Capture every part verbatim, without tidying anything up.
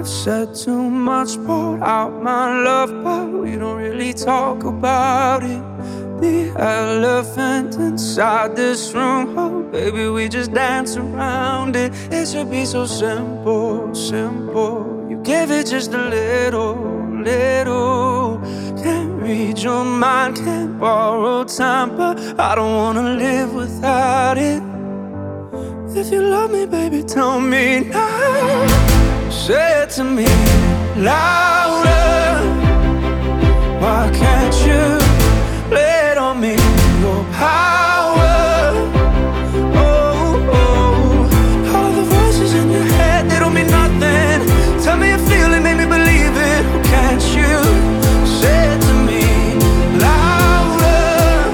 I've said too much, poured out my love, but we don't really talk about it. The elephant inside this room, oh baby, we just dance around it. It should be so simple, simple. You give it just a little, little. Can't read your mind, can't borrow time, but I don't wanna live without it. If you love me, baby, tell me now. Say it to me louder. Why can't you lay it on me? Your power. Oh, oh. All of the voices in your head, they don't mean nothing. Tell me you feel it, make me believe it. Oh, can't you say it to me louder?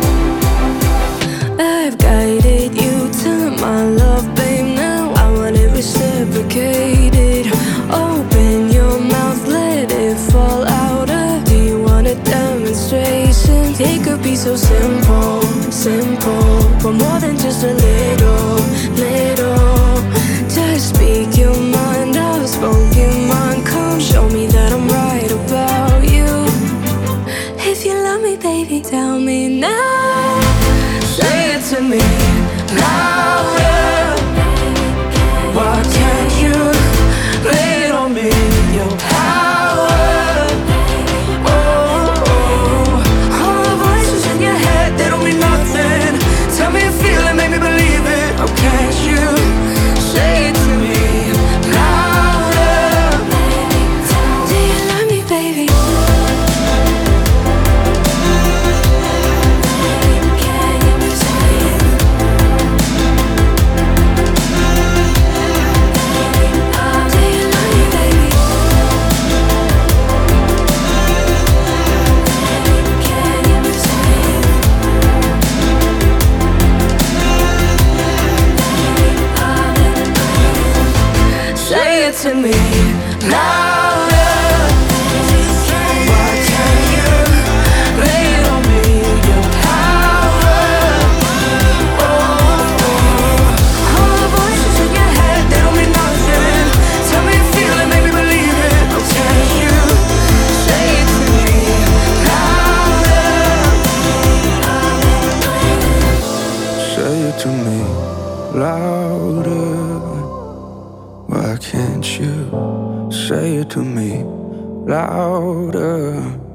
I've guided you to my love, babe. Now I want it reciprocated. Open your mouth, let it fall out. Or do you want a demonstration? It could be so simple, simple, but more than just a little, little. Just speak your mind, I've spoken mine. Come show me that I'm right about you. If you love me, baby, tell me now. Say it to me louder. Why can't you lay it on me? Your power. Oh, oh. All the voices in your head, they don't mean nothing. Tell me you feel it, make me believe it. Oh, can't you say it to me louder? Do you love me, baby? Say it to me louder. Why can't you lay it on me? Your power. Oh, oh. All the voices in your head, they don't mean nothing. Tell me you feel it, make me believe it. Oh, can't you say it to me louder? Say it to me louder. Why can't you say it to me louder?